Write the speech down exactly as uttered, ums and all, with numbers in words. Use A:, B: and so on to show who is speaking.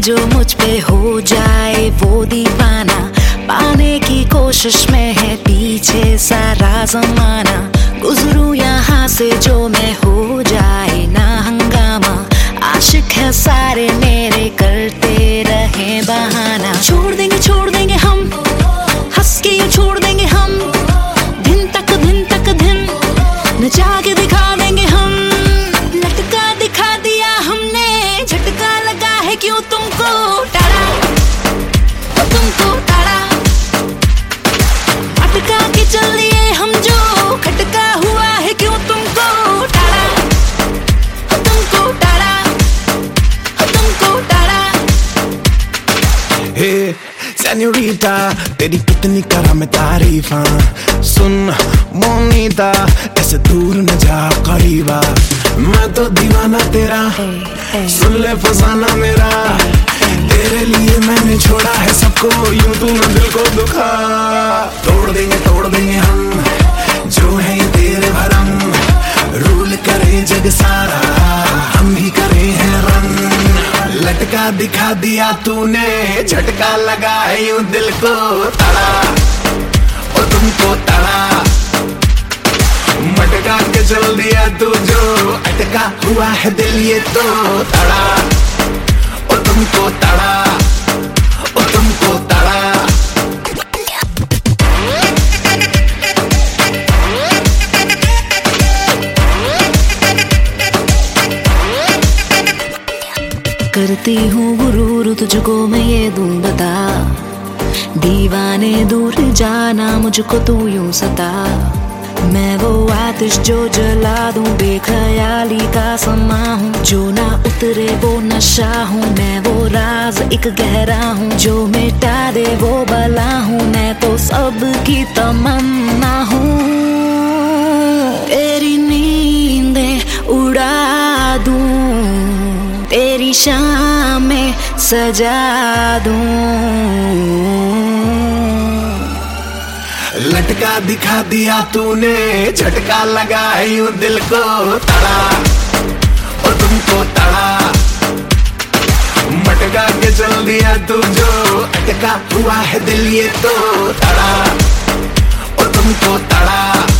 A: जो मुझ पे हो जाए वो दीवाना, पाने की कोशिश में है पीछे सारा जमाना। गुजरूं यहाँ से जो मैं हो जाए ना हंगामा, आशिक है सारे मेरे करते रहे बहाना। छोड़ देंगे छोड़ देंगे हम, हंस के यूं छोड़ देंगे हम, दिन तक दिन तक दिन नचा के दिखा देंगे हम। लटका दिखा दिया हमने, झटका लगा है क्यों तुमको टाड़ा, तुमको टाड़ा। अटका के चल दिए हम जो, खटका हुआ है क्यों तुमको टाड़ा, तुमको टाड़ा, तुमको टाड़ा।
B: हे सेन्योरिटा, तेरी कितनी करा मैं तारीफा। सुन मोनीता, ऐसे दूर न जा करीबा। मैं तो दीवाना तेरा, सुन ले फसाना मेरा। तेरे लिए मैंने छोड़ा है सबको, यूं तू न दिल को दुखा। तोड़ देंगे तोड़ देंगे हम, जो है ये तेरे भरम। रूल करे जग सारा, हम ही करे हैं रन। लटका दिखा दिया तूने, झटका लगा है यूं दिल को तड़ा, और तुमको तड़ा। मटका के चल दिया तू जो, अटका हुआ है दिल ये तो तड़ा, और तुमको तड़ा, और तुमको तड़ा।
A: करती हूँ गुरूर तुझको मैं ये दूं बता, दीवाने दूर जाना मुझको तू यूं सता। मैं वो आतिश जो जला दूं, बेख्याली का समा हूँ, जो ना उतरे वो नशा हूँ। मैं वो राज एक गहरा हूँ, जो मिटा दे वो बला हूँ। मैं तो सबकी तमन्ना हूँ, तेरी नींदें उड़ा दूं, तेरी शामें सजा दूं।
B: लटका दिखा दिया तूने, झटका लगा है यूं दिल को तड़ा, और तुमको तड़ा। मटका के चल दिया तू जो, अटका हुआ है दिल ये तो तड़ा, और तुमको तड़ा।